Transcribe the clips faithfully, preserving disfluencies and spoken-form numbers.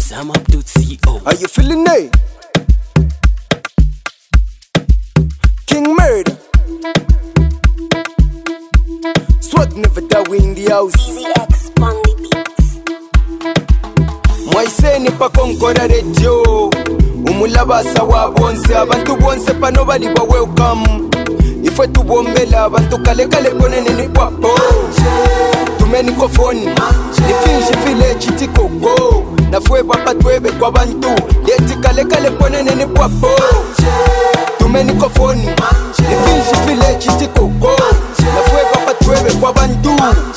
Sam Abdul C O. Are you feeling it? King Murder. Swag never die, we in the house. Easy X on the beats. Mwaiseni pa konkora radio. Umulabasa wa bonse. Abantu bonse pa nobody ba welcome. Ifwe tubombela abantu kale kale konene ni kwapo. Tumeni kofoni nifinji vile chitiko go. Nafwe papa twebe kwa bantu yeti kale kale konene ni kwapo. Tumeni kofoni nifinji vile chitiko go. Nafwe papa twebe kwa bantu.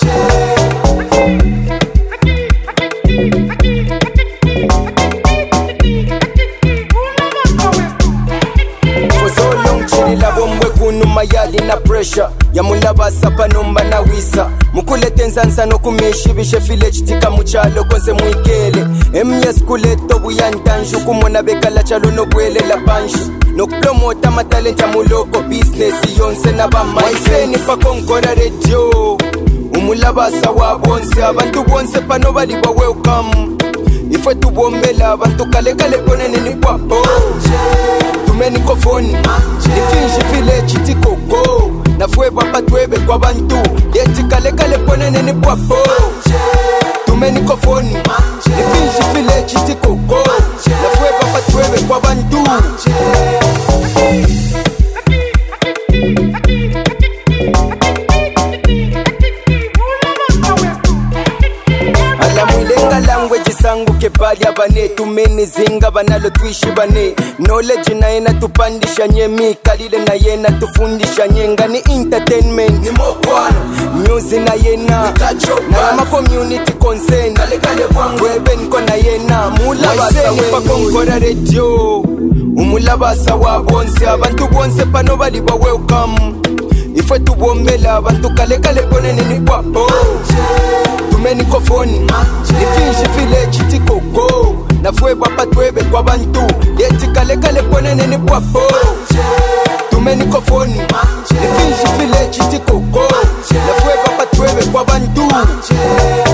For so long chini la bombwe kunu mayali na pressure ya mulabasa panomba na wisa mukulete nzansa no kumishi bishe file chitika muchalo konse muikele emyes kuleto buyantanju kumona bekala chalo no bwelela panshi no promota matalenta muloko business yonse na bamaiseni pa konkora radio umulabasa wa bonse abantu bonse pa nobody ba welcome ifwe tubombela abantu kale kale konene ni kwapo. Tumeni kofoni nifinji vile chitiko go. Nafwe papa twebe kwa bantu yeti kale kale konene ni kwapo. Tumeni kofoni nifinji vile chitiko go. Nafwe papa twebe kwa bantu. Ala mwilenga language sangu kepali abane. Tumeni zinga banalo tuishi bane. Knowledge na yena tupandisha nyemi. Kalile na yena tufundisha nyenga. Ni entertainment ni mokwana. Music na yena na yama community concern. Webe niko na yena. Mulabasa wepa konkora radio. Umulabasa wa bonse. Abantu bonse pa nobody ba welcome. Ifwe tubombela abantu kale kale konene ni kwapo. Tumeni kofoni nifinji vile chitiko go. Nafwe papa twebe kwa bantu yeti kale kale konene ni kwapo. Tumeni kofoni nifinji vile chitiko go. Nafwe papa twebe kwa bantu.